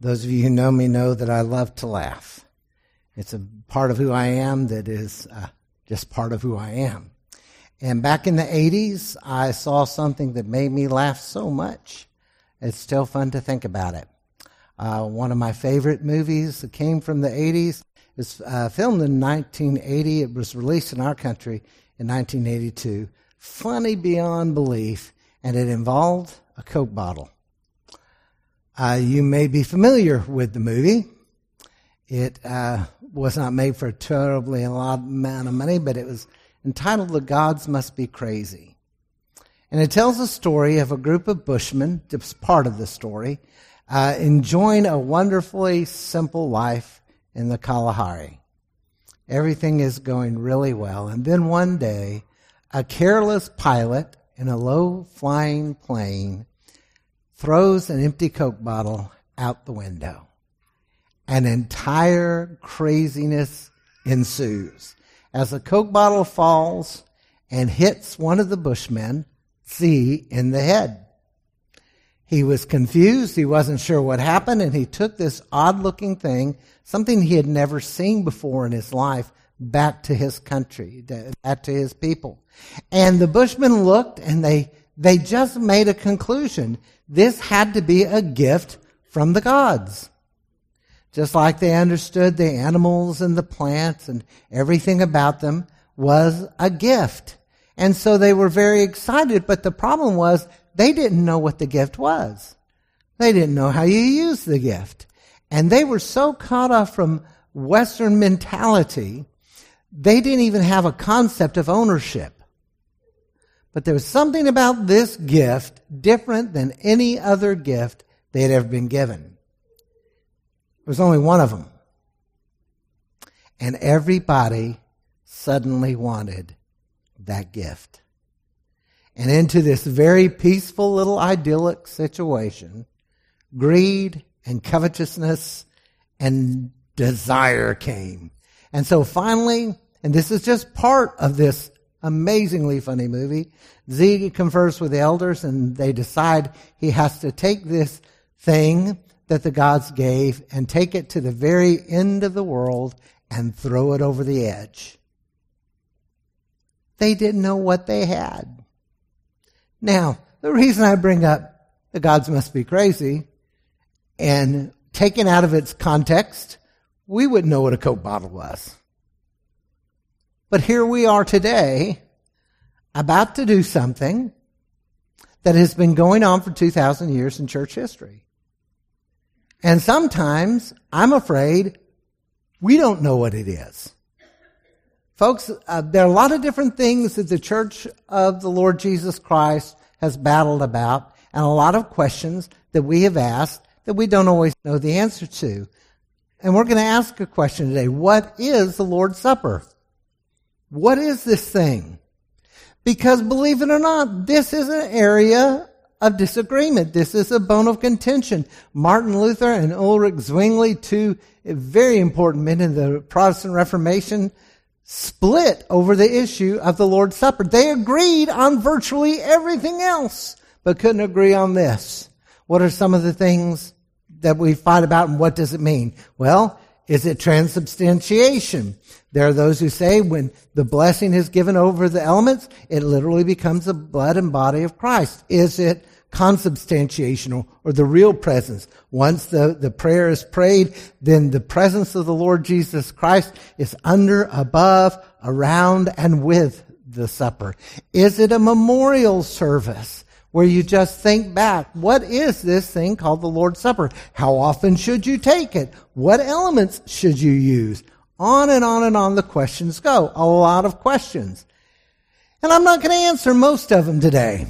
Those of you who know me know that I love to laugh. It's a part of who I am that is just part of who I am. And back in the 80s, I saw something that made me laugh so much. It's still fun to think about it. One of my favorite movies that came from the 80s is filmed in 1980. It was released in our country in 1982. Funny beyond belief, and it involved a Coke bottle. You may be familiar with the movie. It was not made for a terribly lot amount of money, but it was entitled The Gods Must Be Crazy. And it tells the story of a group of bushmen, just part of the story, enjoying a wonderfully simple life in the Kalahari. Everything is going really well. And then one day, a careless pilot in a low-flying plane throws an empty Coke bottle out the window. An entire craziness ensues as the Coke bottle falls and hits one of the bushmen, Z, in the head. He was confused. He wasn't sure what happened, and he took this odd-looking thing, something he had never seen before in his life, back to his country, back to his people. And the bushmen looked, and they just made a conclusion. This had to be a gift from the gods. Just like they understood the animals and the plants and everything about them was a gift. And so they were very excited, but the problem was they didn't know what the gift was. They didn't know how you use the gift. And they were so caught up from Western mentality, they didn't even have a concept of ownership. But there was something about this gift different than any other gift they had ever been given. There was only one of them. And everybody suddenly wanted that gift. And into this very peaceful little idyllic situation, greed and covetousness and desire came. And so finally, and this is just part of this amazingly funny movie, Z confers with the elders and they decide he has to take this thing that the gods gave and take it to the very end of the world and throw it over the edge. They didn't know what they had. Now, the reason I bring up the gods must be crazy and taken out of its context, we wouldn't know what a Coke bottle was. But here we are today, about to do something that has been going on for 2,000 years in church history. And sometimes, I'm afraid, we don't know what it is. Folks, there are a lot of different things that the Church of the Lord Jesus Christ has battled about, and a lot of questions that we have asked that we don't always know the answer to. And we're going to ask a question today. What is the Lord's Supper? What is this thing? Because believe it or not, this is an area of disagreement. This is a bone of contention. Martin Luther and Ulrich Zwingli, two very important men in the Protestant Reformation, split over the issue of the Lord's Supper. They agreed on virtually everything else, but couldn't agree on this. What are some of the things that we fight about, and what does it mean? Well, is it transubstantiation? There are those who say when the blessing is given over the elements, it literally becomes the blood and body of Christ. Is it consubstantiation or the real presence? Once the prayer is prayed, then the presence of the Lord Jesus Christ is under, above, around, and with the supper. Is it a memorial service where you just think back? What is this thing called the Lord's Supper? How often should you take it? What elements should you use? On and on and on the questions go. A lot of questions. And I'm not going to answer most of them today.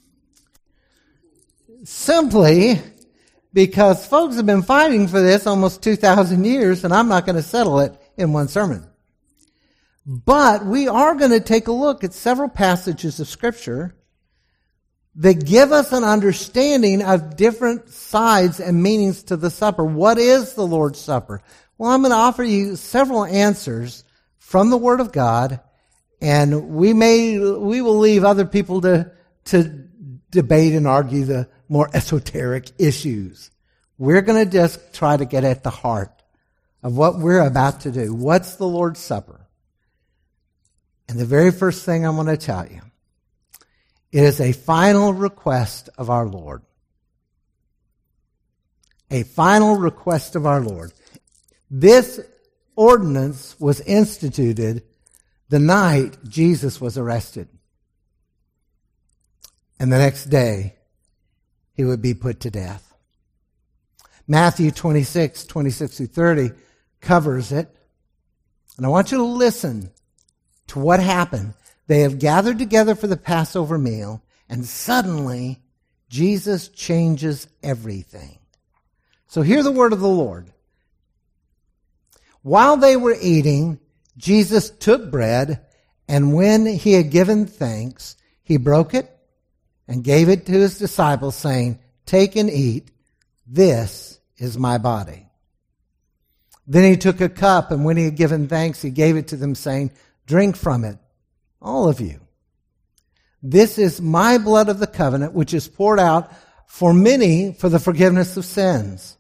Simply because folks have been fighting for this almost 2,000 years, and I'm not going to settle it in one sermon. But we are going to take a look at several passages of Scripture that give us an understanding of different sides and meanings to the supper. What is the Lord's Supper? Well, I'm going to offer you several answers from the Word of God, and we will leave other people to debate and argue the more esoteric issues. we're going to just try to get at the heart of what we're about to do. What's the Lord's Supper? And the very first thing I want to tell you, it is a final request of our Lord. A final request of our Lord. This ordinance was instituted the night Jesus was arrested. And the next day, he would be put to death. Matthew 26 through 30 covers it. And I want you to listen to what happened. They have gathered together for the Passover meal, and suddenly Jesus changes everything. So hear the word of the Lord. While they were eating, Jesus took bread, and when he had given thanks, he broke it and gave it to his disciples, saying, "Take and eat. This is my body." Then he took a cup, and when he had given thanks, he gave it to them, saying, "Drink from it, all of you. This is my blood of the covenant, which is poured out for many for the forgiveness of sins.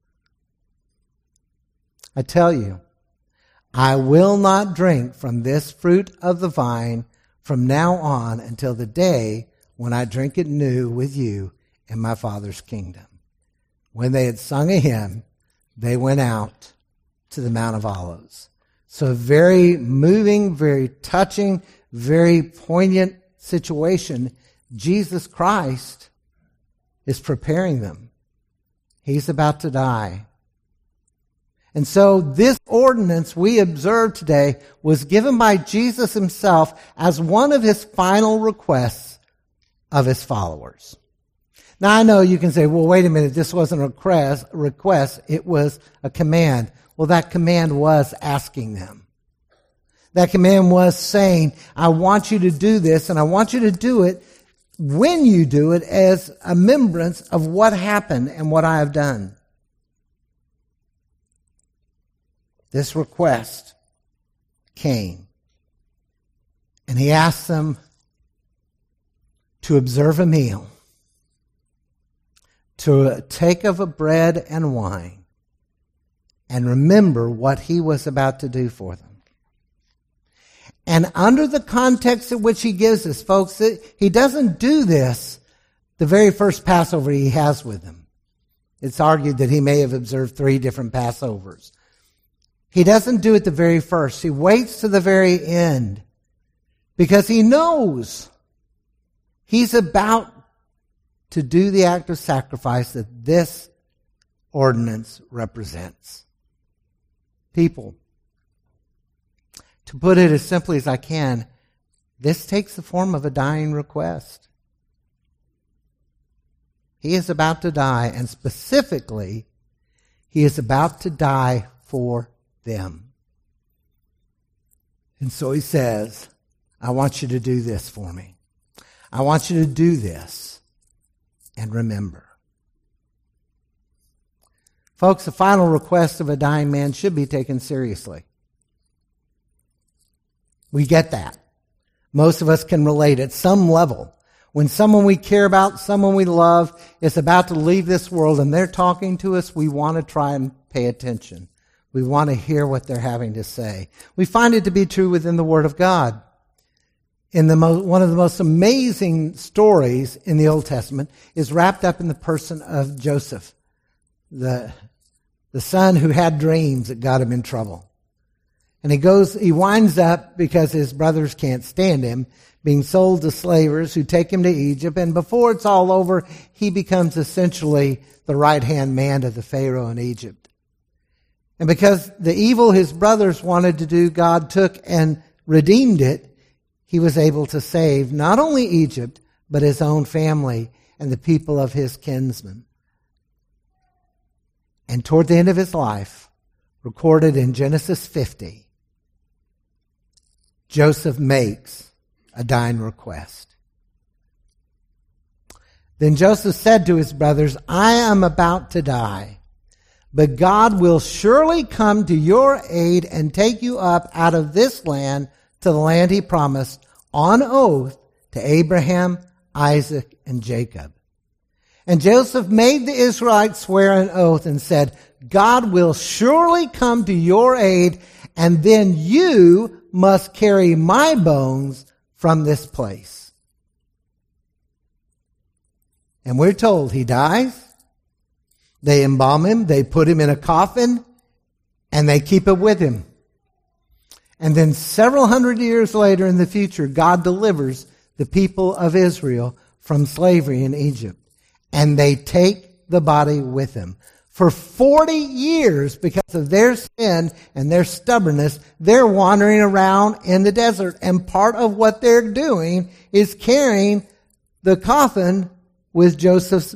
I tell you, I will not drink from this fruit of the vine from now on until the day when I drink it new with you in my Father's kingdom." When they had sung a hymn, they went out to the Mount of Olives. So a very moving, very touching, very poignant situation. Jesus Christ is preparing them. He's about to die. And so this ordinance we observe today was given by Jesus himself as one of his final requests of his followers. Now I know you can say, well, wait a minute, this wasn't a request, it was a command. Well, that command was asking them. That command was saying, I want you to do this, and I want you to do it when you do it as a remembrance of what happened and what I have done. This request came, and he asked them to observe a meal, to take of a bread and wine, and remember what he was about to do for them. And under the context in which he gives us, folks, he doesn't do this the very first Passover he has with them. It's argued that he may have observed 3 different Passovers. He doesn't do it the very first. He waits to the very end because he knows he's about to do the act of sacrifice that this ordinance represents. People, to put it as simply as I can, this takes the form of a dying request. He is about to die, and specifically, he is about to die for them. And so he says, I want you to do this for me. I want you to do this and remember. Folks, the final request of a dying man should be taken seriously. We get that. Most of us can relate at some level. When someone we care about, someone we love, is about to leave this world and they're talking to us, we want to try and pay attention. We want to hear what they're having to say. We find it to be true within the Word of God. One of the most amazing stories in the Old Testament is wrapped up in the person of Joseph, the son who had dreams that got him in trouble. And he winds up, because his brothers can't stand him, being sold to slavers who take him to Egypt. And before it's all over, he becomes essentially the right-hand man of the Pharaoh in Egypt. And because the evil his brothers wanted to do, God took and redeemed it. He was able to save not only Egypt, but his own family and the people of his kinsmen. And toward the end of his life, recorded in Genesis 50, Joseph makes a dying request. Then Joseph said to his brothers, I am about to die, but God will surely come to your aid and take you up out of this land to the land he promised on oath to Abraham, Isaac, and Jacob. And Joseph made the Israelites swear an oath and said, God will surely come to your aid, and then you must carry my bones from this place. And we're told he dies. They embalm him. They put him in a coffin, and they keep it with him. And then several hundred years later in the future, God delivers the people of Israel from slavery in Egypt. And they take the body with them. For 40 years, because of their sin and their stubbornness, they're wandering around in the desert. And part of what they're doing is carrying the coffin with Joseph's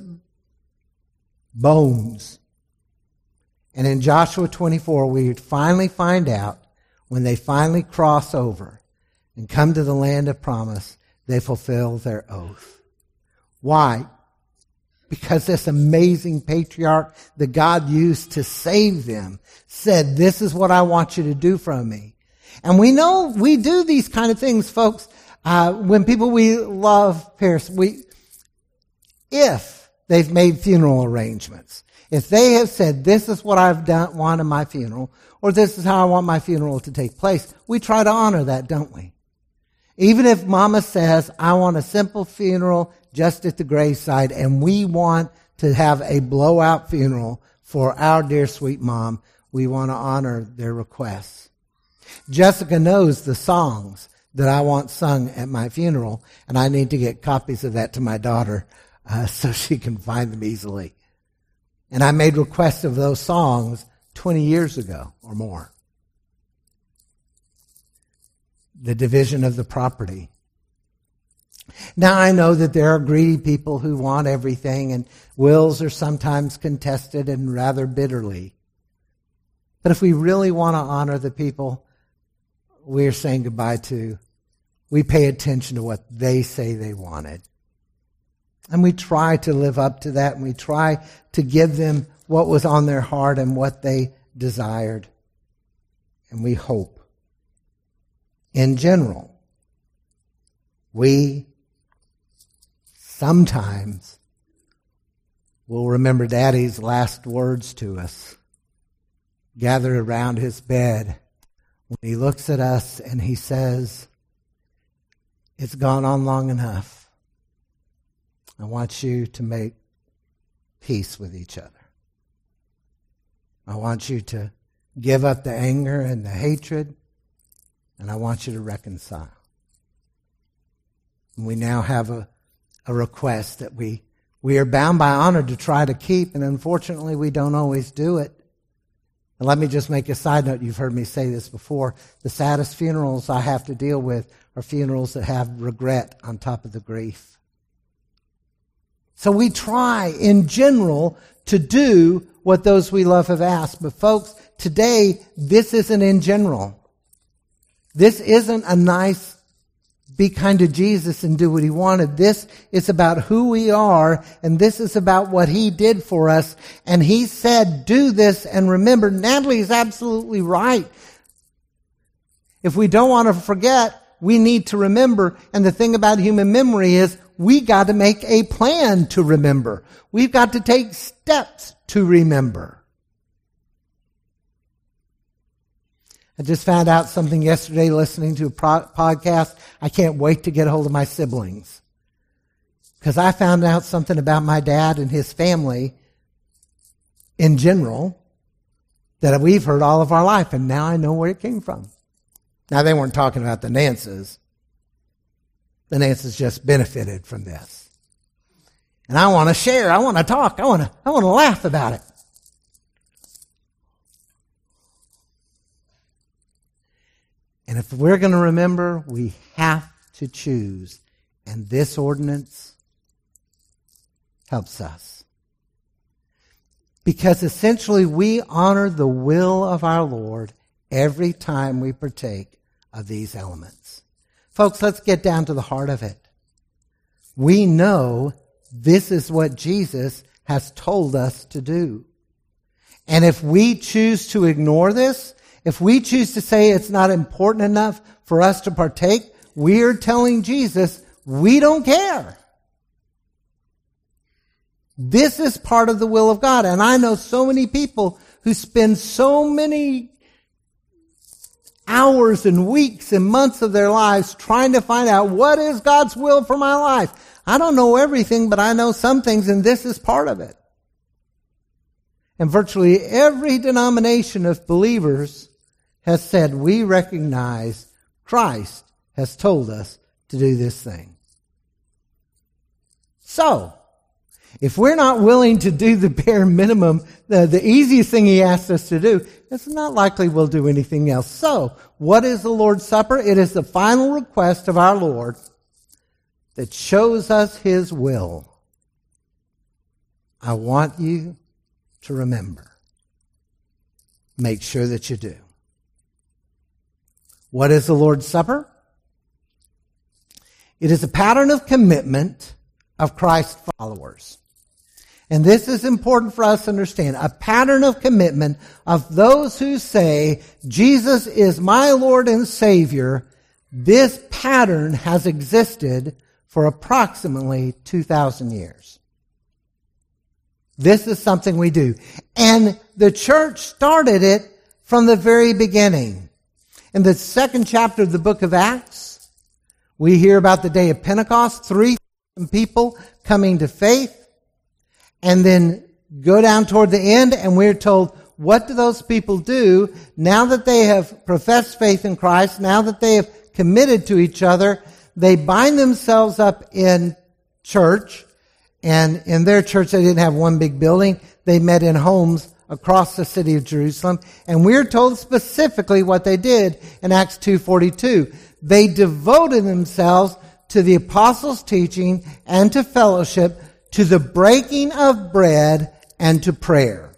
bones. And in Joshua 24, we finally find out, when they finally cross over and come to the land of promise, they fulfill their oath. Why? Because this amazing patriarch that God used to save them said, this is what I want you to do for me. And we know we do these kind of things, folks. When people we love perish, if they've made funeral arrangements, if they have said, this is what I've want in my funeral, or this is how I want my funeral to take place, we try to honor that, don't we? Even if mama says, I want a simple funeral just at the graveside, and we want to have a blowout funeral for our dear sweet mom, we want to honor their requests. Jessica knows the songs that I want sung at my funeral, and I need to get copies of that to my daughter so she can find them easily. And I made requests of those songs 20 years ago or more. The division of the property. Now I know that there are greedy people who want everything, and wills are sometimes contested and rather bitterly. But if we really want to honor the people we're saying goodbye to, we pay attention to what they say they wanted. And we try to live up to that, and we try to give them what was on their heart and what they desired. And we hope. In general, we sometimes will remember Daddy's last words to us, gathered around his bed, when he looks at us and he says, it's gone on long enough. I want you to make peace with each other. I want you to give up the anger and the hatred, and I want you to reconcile. And we now have a request that we are bound by honor to try to keep, and unfortunately we don't always do it. And let me just make a side note. You've heard me say this before. The saddest funerals I have to deal with are funerals that have regret on top of the grief. So we try, in general, to do what those we love have asked. But folks, today, this isn't in general. This isn't a nice, be kind to Jesus and do what he wanted. This is about who we are, and this is about what he did for us. And he said, do this and remember. Natalie is absolutely right. If we don't want to forget, we need to remember. And the thing about human memory is we got to make a plan to remember. We've got to take steps to remember. I just found out something yesterday listening to a podcast. I can't wait to get a hold of my siblings. Because I found out something about my dad and his family in general that we've heard all of our life, and now I know where it came from. Now, they weren't talking about the Nances. The Nances just benefited from this. And I want to share. I want to talk. I want to laugh about it. And if we're going to remember, we have to choose. And this ordinance helps us. Because essentially we honor the will of our Lord every time we partake of these elements. Folks, let's get down to the heart of it. We know this is what Jesus has told us to do. And if we choose to ignore this, if we choose to say it's not important enough for us to partake, we're telling Jesus we don't care. This is part of the will of God. And I know so many people who spend so many hours and weeks and months of their lives trying to find out what is God's will for my life. I don't know everything, but I know some things, and this is part of it. And virtually every denomination of believers has said, we recognize Christ has told us to do this thing. So, if we're not willing to do the bare minimum, the easiest thing he asks us to do, it's not likely we'll do anything else. So, what is the Lord's Supper? It is the final request of our Lord that shows us his will. I want you to remember. Make sure that you do. What is the Lord's Supper? It is a pattern of commitment of Christ's followers. And this is important for us to understand. A pattern of commitment of those who say, Jesus is my Lord and Savior. This pattern has existed for approximately 2,000 years. This is something we do. And the church started it from the very beginning. In the second chapter of the book of Acts, we hear about the day of Pentecost, 3,000 people coming to faith. And then go down toward the end, and we're told, what do those people do now that they have professed faith in Christ, now that they have committed to each other? They bind themselves up in church, and in their church they didn't have one big building. They met in homes across the city of Jerusalem, and we're told specifically what they did in Acts 2:42. They devoted themselves to the apostles' teaching and to fellowship, to the breaking of bread, and to prayer.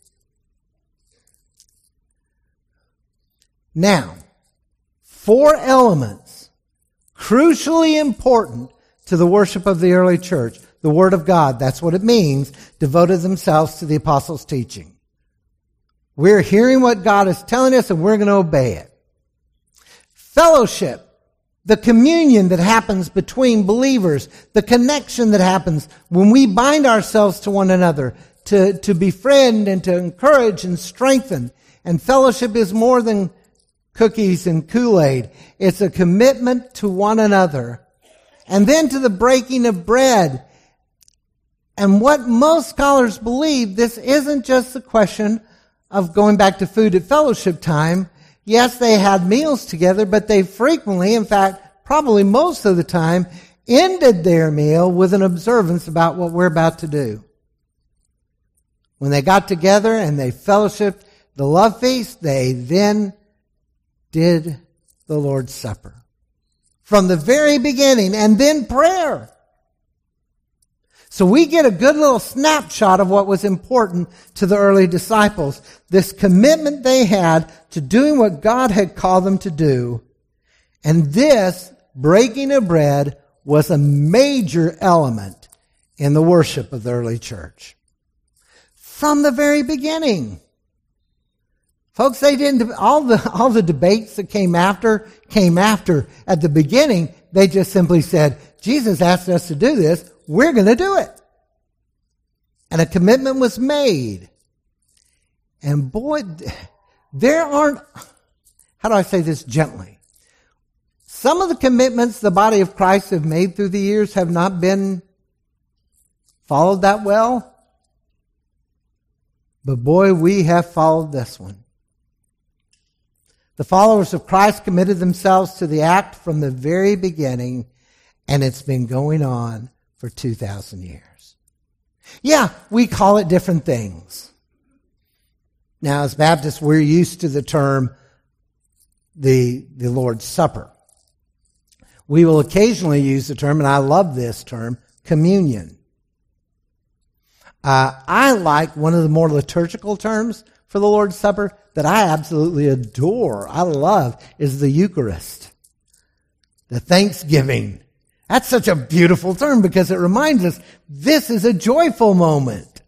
Now, 4 elements crucially important to the worship of the early church. The Word of God, that's what it means, devoted themselves to the apostles' teaching. We're hearing what God is telling us, and we're going to obey it. Fellowship. The communion that happens between believers, the connection that happens when we bind ourselves to one another, to befriend and to encourage and strengthen. And fellowship is more than cookies and Kool-Aid. It's a commitment to one another. And then to the breaking of bread. And what most scholars believe, this isn't just a question of going back to food at fellowship time. Yes, they had meals together, but they frequently, in fact, probably most of the time, ended their meal with an observance about what we're about to do. When they got together and they fellowshiped the love feast, they then did the Lord's Supper. From the very beginning, and then prayer. So we get a good little snapshot of what was important to the early disciples. This commitment they had to doing what God had called them to do. And this breaking of bread was a major element in the worship of the early church. From the very beginning. Folks, they didn't, all the debates that came after. At the beginning, they just simply said, Jesus asked us to do this. We're going to do it. And a commitment was made. And boy, there aren't, how do I say this gently? Some of the commitments the body of Christ have made through the years have not been followed that well. But boy, we have followed this one. The followers of Christ committed themselves to the act from the very beginning, and it's been going on for 2,000 years. Yeah, we call it different things. Now, as Baptists, we're used to the term the Lord's Supper. We will occasionally use the term, and I love this term, communion. I like one of the more liturgical terms for the Lord's Supper that I absolutely adore, I love, is the Eucharist. The Thanksgiving. That's such a beautiful term because it reminds us this is a joyful moment.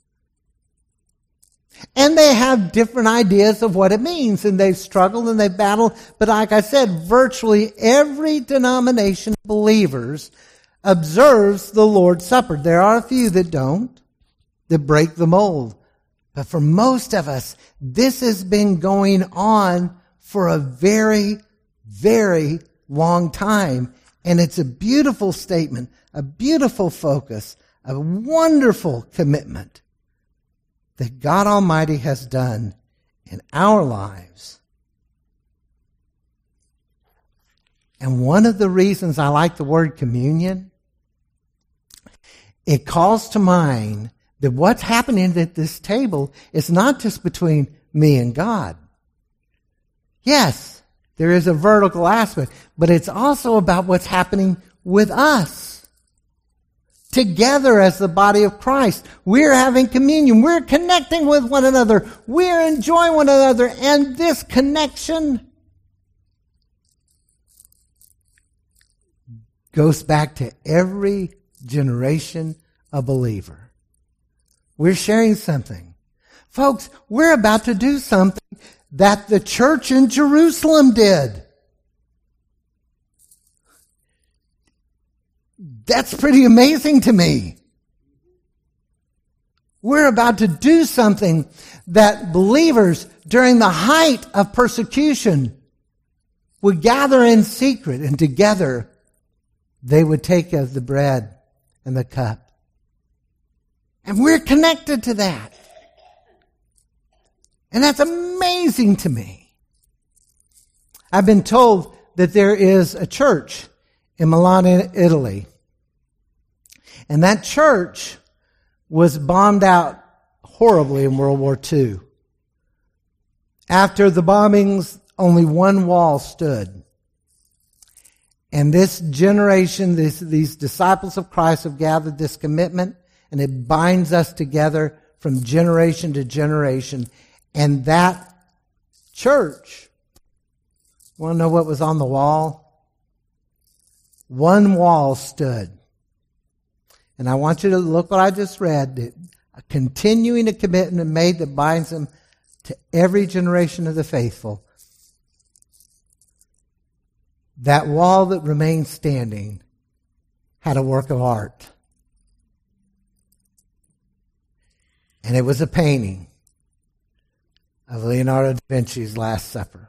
And they have different ideas of what it means, and they've struggled and they've battled. But like I said, virtually every denomination of believers observes the Lord's Supper. There are a few that don't. that break the mold. But for most of us, this has been going on for a very, very long time. And it's a beautiful statement, a beautiful focus, a wonderful commitment that God Almighty has done in our lives. And one of the reasons I like the word communion, it calls to mind that what's happening at this table is not just between me and God. Yes, there is a vertical aspect, but it's also about what's happening with us. Together as the body of Christ, we're having communion. We're connecting with one another. We're enjoying one another. And this connection goes back to every generation of believer. We're sharing something. Folks, we're about to do something that the church in Jerusalem did. That's pretty amazing to me. We're about to do something that believers during the height of persecution would gather in secret, and together they would take of the bread and the cup. And we're connected to that. And that's amazing to me. I've been told that there is a church in Milan, Italy. And that church was bombed out horribly in World War II. After the bombings, only one wall stood. And this generation, these disciples of Christ have gathered this commitment, and it binds us together from generation to generation. And that church, want to know what was on the wall? One wall stood. And I want you to look what I just read. Continuing a commitment made that binds them to every generation of the faithful. That wall that remained standing had a work of art. And it was a painting of Leonardo da Vinci's Last Supper.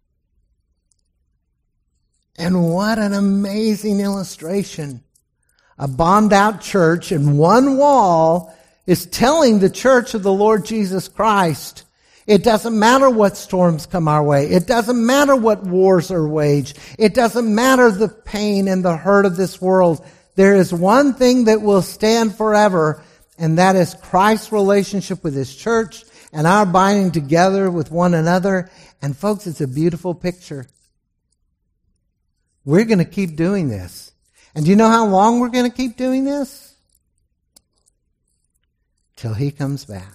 And what an amazing illustration. A bombed out church and one wall is telling the church of the Lord Jesus Christ, it doesn't matter what storms come our way. It doesn't matter what wars are waged. It doesn't matter the pain and the hurt of this world. There is one thing that will stand forever, and that is Christ's relationship with His church and our binding together with one another. And folks, it's a beautiful picture. We're going to keep doing this. And do you know how long we're going to keep doing this? Till He comes back.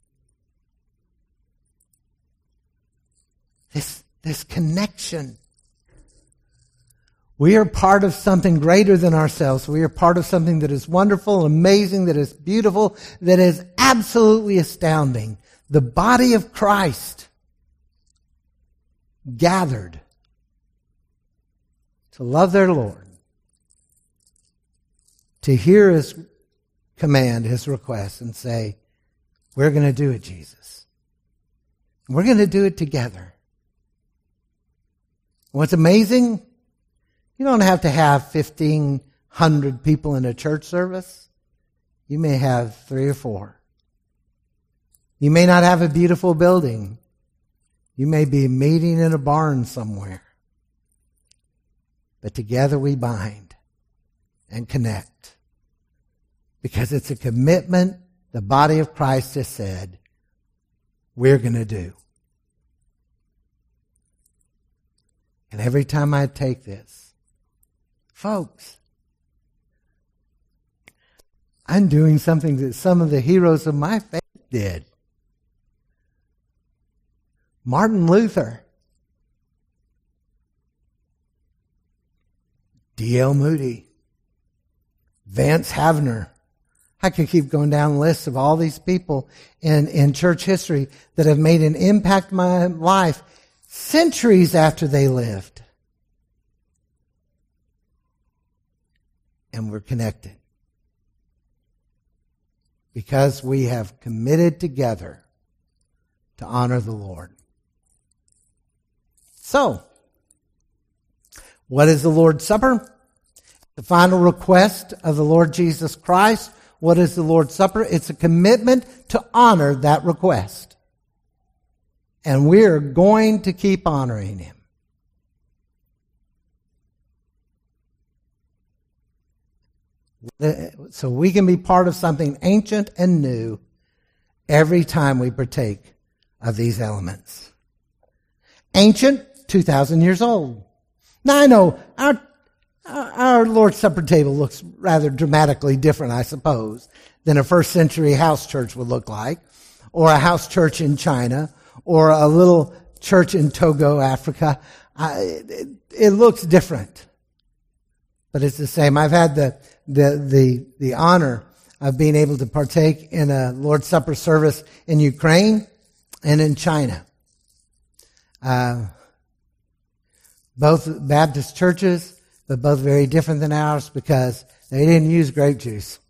This connection. We are part of something greater than ourselves. We are part of something that is wonderful, amazing, that is beautiful, that is absolutely astounding. The body of Christ gathered to love their Lord, to hear His command, His request, and say, we're going to do it, Jesus. We're going to do it together. What's amazing, you don't have to have 1,500 people in a church service. You may have 3 or 4. You may not have a beautiful building. You may be meeting in a barn somewhere. But together we bind and connect. Because it's a commitment the body of Christ has said, we're going to do. And every time I take this, folks, I'm doing something that some of the heroes of my faith did. Martin Luther, D.L. Moody, Vance Havner. I could keep going down the list of all these people in church history that have made an impact in my life centuries after they lived. And we're connected. because we have committed together to honor the Lord. So, what is the Lord's Supper? The final request of the Lord Jesus Christ. What is the Lord's Supper? It's a commitment to honor that request. And we're going to keep honoring Him. So we can be part of something ancient and new every time we partake of these elements. Ancient, 2,000 years old. Now I know our Lord's Supper table looks rather dramatically different, I suppose, than a first century house church would look like, or a house church in China, or a little church in Togo, Africa. It looks different, but it's the same. I've had the honor of being able to partake in a Lord's Supper service in Ukraine and in China. Both Baptist churches, but both very different than ours because they didn't use grape juice.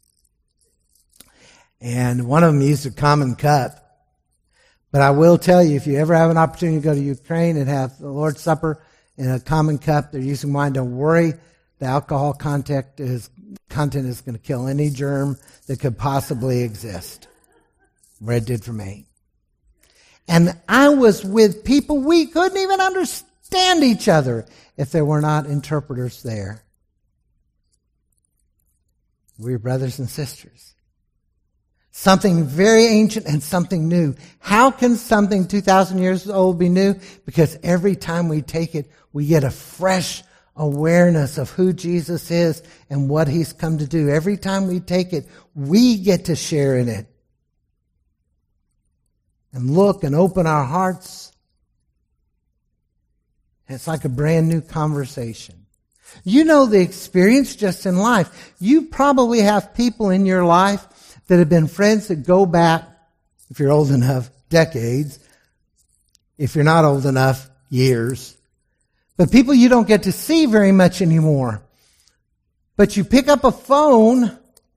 And one of them used a common cup. But I will tell you, if you ever have an opportunity to go to Ukraine and have the Lord's Supper in a common cup, they're using wine, don't worry. The alcohol content is going to kill any germ that could possibly exist. Where it did for me. And I was with people, we couldn't even understand each other if there were not interpreters there. We're brothers and sisters. Something very ancient and something new. How can something 2,000 years old be new? Because every time we take it, we get a fresh awareness of who Jesus is and what He's come to do. Every time we take it, we get to share in it. And look and open our hearts. It's like a brand new conversation. You know the experience just in life. You probably have people in your life that have been friends that go back, if you're old enough, decades. If you're not old enough, years. But people you don't get to see very much anymore. But you pick up a phone,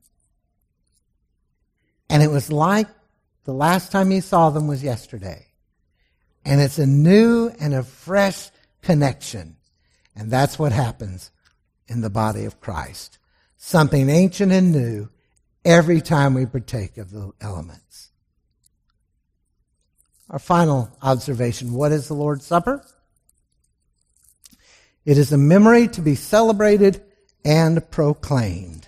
and it was like the last time you saw them was yesterday. And it's a new and a fresh connection. And that's what happens in the body of Christ. Something ancient and new every time we partake of the elements. Our final observation. What is the Lord's Supper? It is a memory to be celebrated and proclaimed.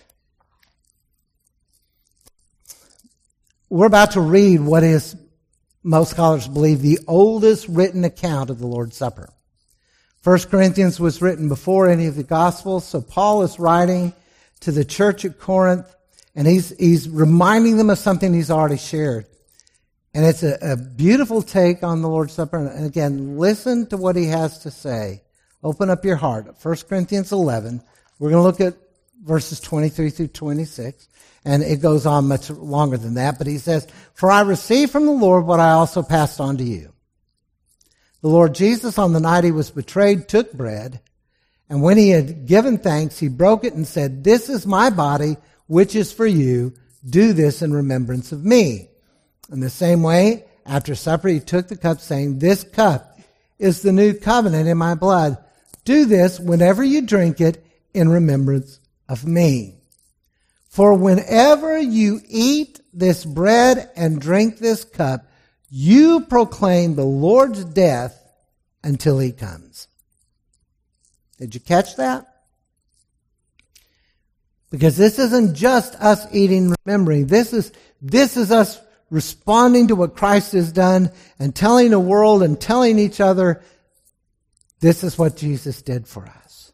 We're about to read what is, most scholars believe, the oldest written account of the Lord's Supper. 1 Corinthians was written before any of the Gospels, so Paul is writing to the church at Corinth, and he's reminding them of something he's already shared. And it's a beautiful take on the Lord's Supper. And again, listen to what he has to say. Open up your heart. 1 Corinthians 11. We're going to look at verses 23 through 26. And it goes on much longer than that. But he says, "For I received from the Lord what I also passed on to you. The Lord Jesus, on the night he was betrayed, took bread. And when he had given thanks, he broke it and said, 'This is my body, which is for you. Do this in remembrance of me.' In the same way, after supper, he took the cup, saying, 'This cup is the new covenant in my blood. Do this whenever you drink it in remembrance of me. For whenever you eat this bread and drink this cup, you proclaim the Lord's death until he comes.'" Did you catch that? Because this isn't just us eating, remembering. This is us responding to what Christ has done and telling the world and telling each other, this is what Jesus did for us.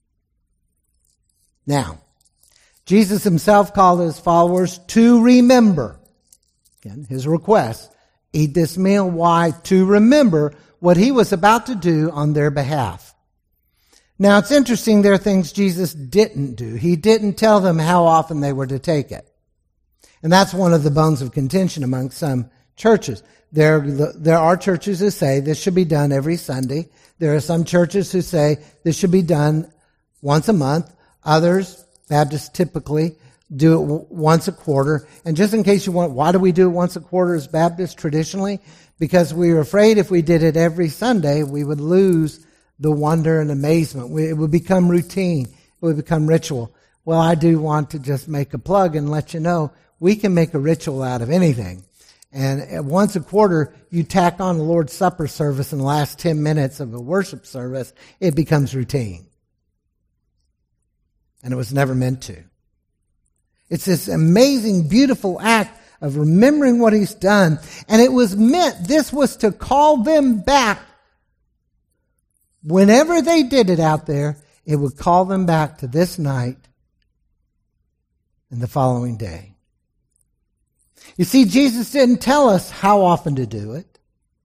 Now, Jesus himself called his followers to remember. Again, his request, eat this meal. Why? To remember what he was about to do on their behalf. Now, it's interesting, there are things Jesus didn't do. He didn't tell them how often they were to take it. And that's one of the bones of contention among some churches. There are churches who say this should be done every Sunday. There are some churches who say this should be done once a month. Others, Baptists typically, do it once a quarter. And just in case you want, why do we do it once a quarter as Baptists traditionally? Because we were afraid if we did it every Sunday, we would lose the wonder and amazement. It would become routine. It would become ritual. Well, I do want to just make a plug and let you know we can make a ritual out of anything. And once a quarter, you tack on the Lord's Supper service in the last 10 minutes of a worship service, it becomes routine. And it was never meant to. It's this amazing, beautiful act of remembering what He's done. And it was meant, this was to call them back. Whenever they did it out there, it would call them back to this night and the following day. You see, Jesus didn't tell us how often to do it.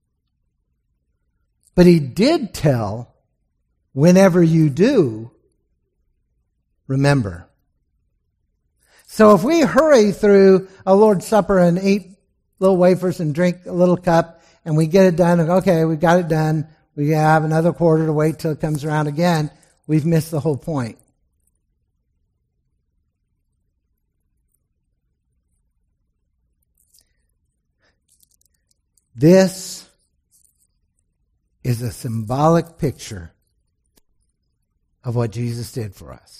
But He did tell, whenever you do, remember. So if we hurry through a Lord's Supper and eat little wafers and drink a little cup and we get it done, and okay, we got it done, we have another quarter to wait till it comes around again, we've missed the whole point. This is a symbolic picture of what Jesus did for us.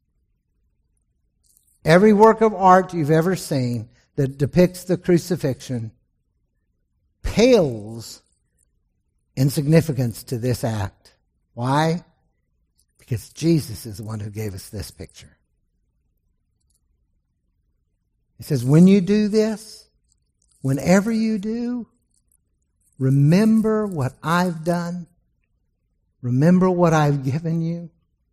Every work of art you've ever seen that depicts the crucifixion pales in significance to this act. Why? Because Jesus is the one who gave us this picture. He says, when you do this, whenever you do, remember what I've done. Remember what I've given you.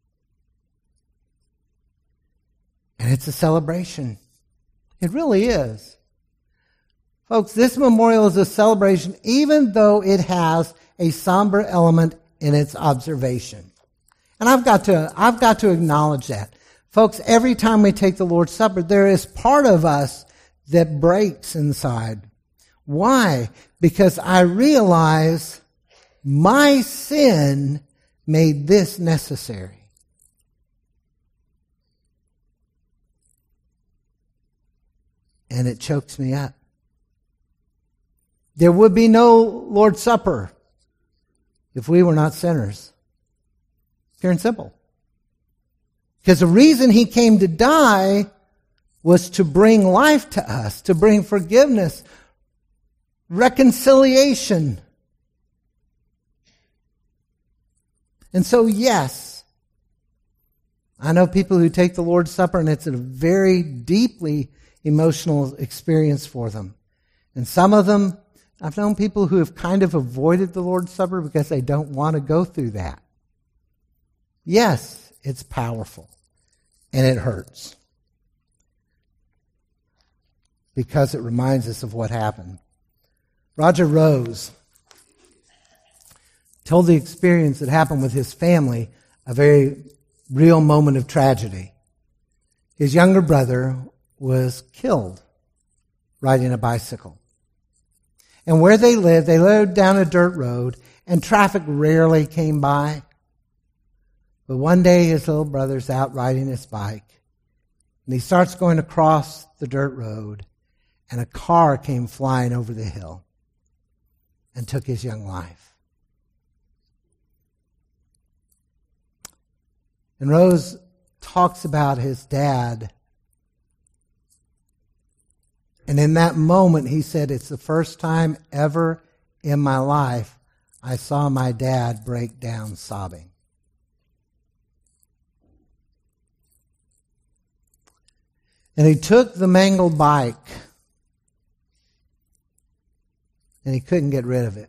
And it's a celebration. It really is. Folks, this memorial is a celebration even though it has a somber element in its observation. And I've got to acknowledge that. Folks, every time we take the Lord's Supper, there is part of us that breaks inside. Why? Because I realize my sin made this necessary. And it chokes me up. There would be no Lord's Supper if we were not sinners. Pure and simple. Because the reason He came to die was to bring life to us, to bring forgiveness, reconciliation. And so, yes, I know people who take the Lord's Supper and it's a very deeply emotional experience for them. And some of them, I've known people who have kind of avoided the Lord's Supper because they don't want to go through that. Yes, it's powerful. And it hurts. Because it reminds us of what happened. Roger Rose told the experience that happened with his family, a very real moment of tragedy. His younger brother was killed riding a bicycle. And where they lived down a dirt road, and traffic rarely came by. But one day his little brother's out riding his bike, and he starts going across the dirt road, and a car came flying over the hill and took his young life. And Rose talks about his dad. And in that moment, he said, it's the first time ever in my life I saw my dad break down sobbing. And he took the mangled bike, and he couldn't get rid of it.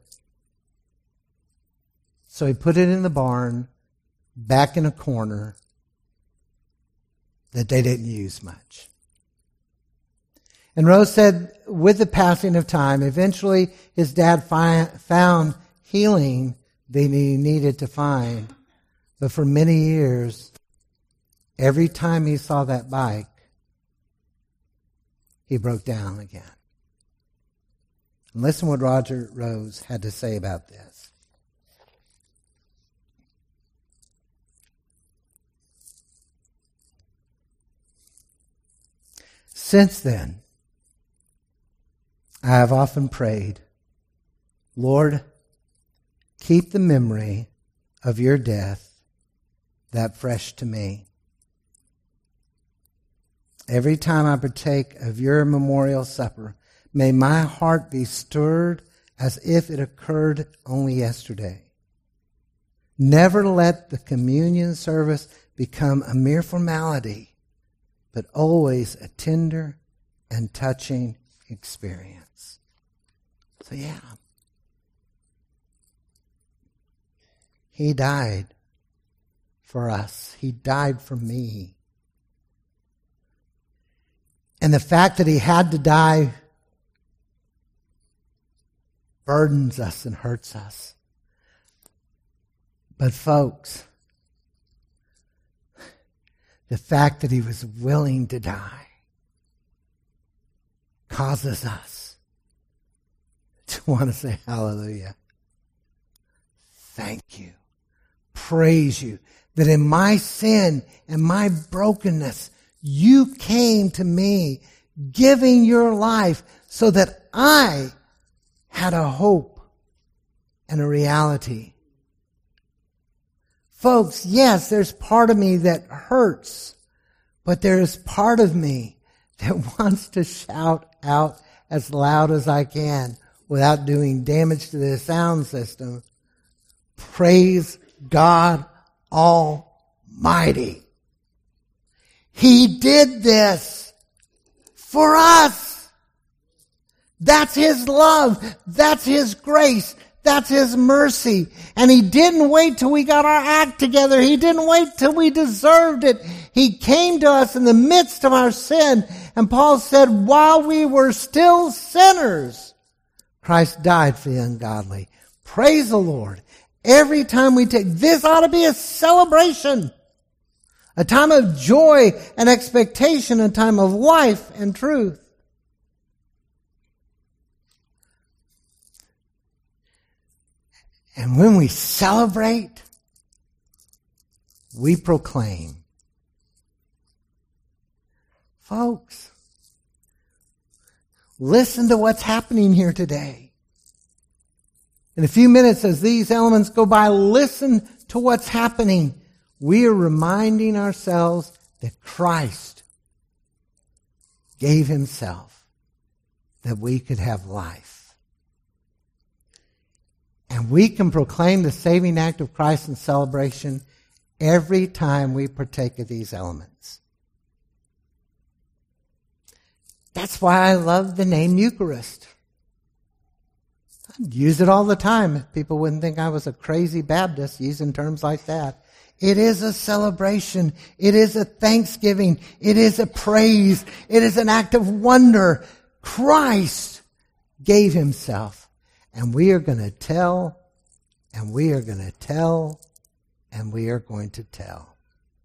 So he put it in the barn, back in a corner that they didn't use much. And Rose said, with the passing of time, eventually his dad found healing that he needed to find. But for many years, every time he saw that bike, he broke down again. And listen what Roger Rose had to say about this. Since then, I have often prayed, Lord, keep the memory of your death that fresh to me. Every time I partake of your memorial supper, may my heart be stirred as if it occurred only yesterday. Never let the communion service become a mere formality, but always a tender and touching experience. So yeah, he died for us. He died for me. And the fact that he had to die burdens us and hurts us. But folks, the fact that he was willing to die causes us to want to say hallelujah. Thank you. Praise you. That in my sin and my brokenness, you came to me, giving your life so that I had a hope and a reality. Folks, yes, there's part of me that hurts, but there's part of me that wants to shout out as loud as I can without doing damage to the sound system. Praise God Almighty. He did this for us. That's His love. That's His grace. That's His mercy. And He didn't wait till we got our act together. He didn't wait till we deserved it. He came to us in the midst of our sin. And Paul said, while we were still sinners, Christ died for the ungodly. Praise the Lord. Every time we take, this ought to be a celebration. A time of joy and expectation, a time of life and truth. And when we celebrate, we proclaim. Folks, listen to what's happening here today. In a few minutes, as these elements go by, listen to what's happening. We are reminding ourselves that Christ gave Himself that we could have life. And we can proclaim the saving act of Christ in celebration every time we partake of these elements. That's why I love the name Eucharist. I'd use it all the time. People wouldn't think I was a crazy Baptist using terms like that. It is a celebration. It is a thanksgiving. It is a praise. It is an act of wonder. Christ gave Himself. And we are going to tell, and we are going to tell, and we are going to tell.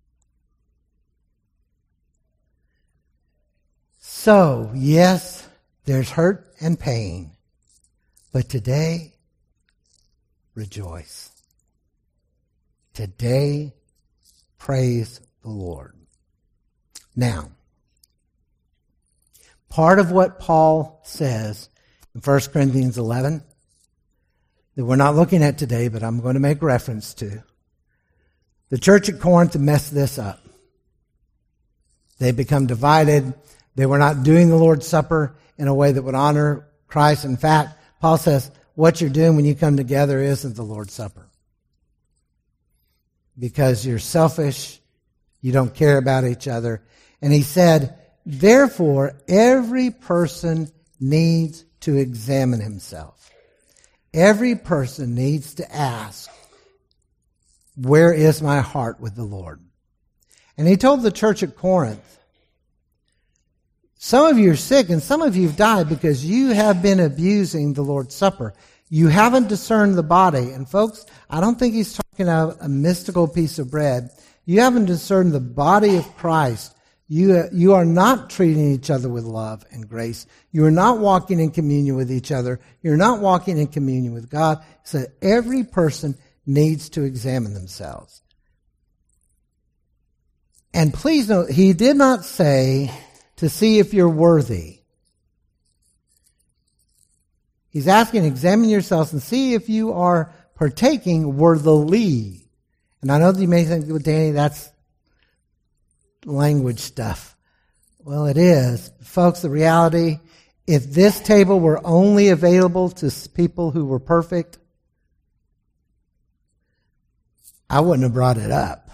So, yes, there's hurt and pain. But today, rejoice. Today, praise the Lord. Now, part of what Paul says in 1 Corinthians 11 that we're not looking at today, but I'm going to make reference to. The church at Corinth messed this up. They become divided. They were not doing the Lord's Supper in a way that would honor Christ. In fact, Paul says, what you're doing when you come together isn't the Lord's Supper. Because you're selfish, you don't care about each other. And he said, therefore, every person needs to examine himself. Every person needs to ask, where is my heart with the Lord? And he told the church at Corinth, some of you are sick and some of you have died because you have been abusing the Lord's Supper. You haven't discerned the body. And folks, I don't think he's talking about a mystical piece of bread. You haven't discerned the body of Christ. You are not treating each other with love and grace. You are not walking in communion with each other. You're not walking in communion with God. So every person needs to examine themselves. And please note, he did not say to see if you're worthy. He's asking, examine yourselves and see if you are partaking worthily. And I know that you may think, well, Danny, that's language stuff. Well, it is. Folks, the reality, if this table were only available to people who were perfect, I wouldn't have brought it up.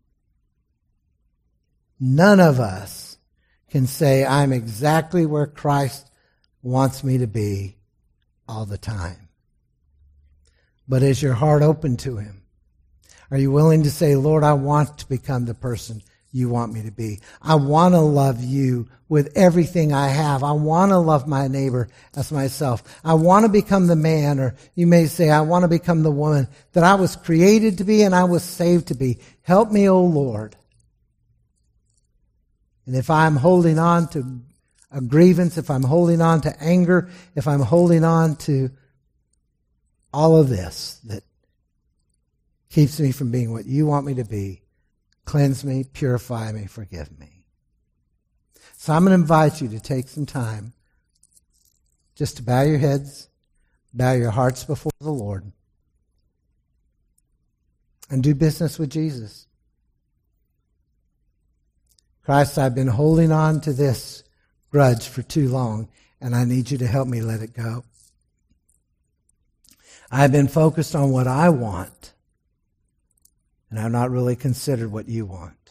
None of us can say, I'm exactly where Christ wants me to be all the time. But is your heart open to Him? Are you willing to say, Lord, I want to become the person you want me to be. I want to love you with everything I have. I want to love my neighbor as myself. I want to become the man, or you may say, I want to become the woman that I was created to be and I was saved to be. Help me, O Lord. And if I'm holding on to a grievance, if I'm holding on to anger, if I'm holding on to all of this that keeps me from being what you want me to be, cleanse me, purify me, forgive me. So I'm going to invite you to take some time just to bow your heads, bow your hearts before the Lord, and do business with Jesus. Christ, I've been holding on to this grudge for too long, and I need you to help me let it go. I've been focused on what I want, and I've not really considered what you want.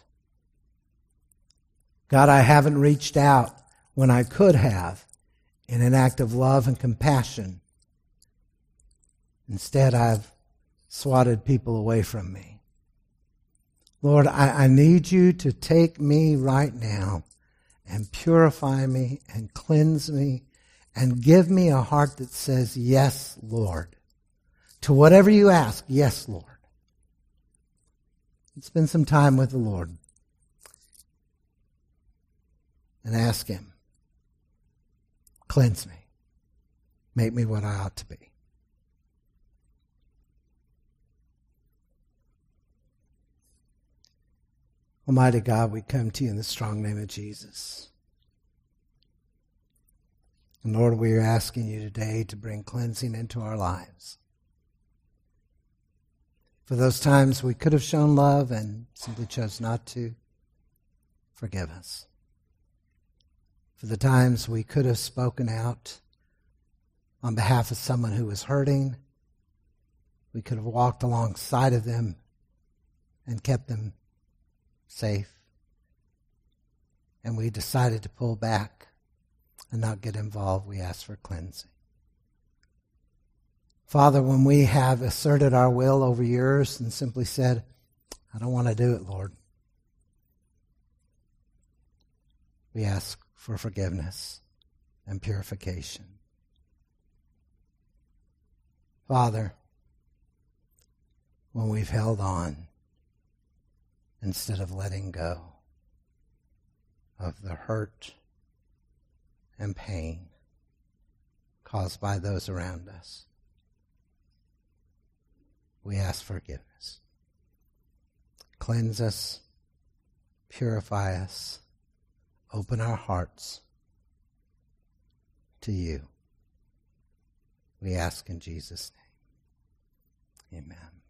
God, I haven't reached out when I could have in an act of love and compassion. Instead, I've swatted people away from me. Lord, I need you to take me right now and purify me and cleanse me and give me a heart that says, yes, Lord. To whatever you ask, yes, Lord. Spend some time with the Lord and ask Him, cleanse me, make me what I ought to be. Almighty God, we come to you in the strong name of Jesus. And Lord, we are asking you today to bring cleansing into our lives. For those times we could have shown love and simply chose not to, forgive us. For the times we could have spoken out on behalf of someone who was hurting, we could have walked alongside of them and kept them safe. And we decided to pull back and not get involved. We ask for cleansing. Father, when we have asserted our will over yours and simply said, I don't want to do it, Lord, we ask for forgiveness and purification. Father, when we've held on instead of letting go of the hurt and pain caused by those around us, we ask forgiveness. Cleanse us, purify us, open our hearts to you. We ask in Jesus' name. Amen.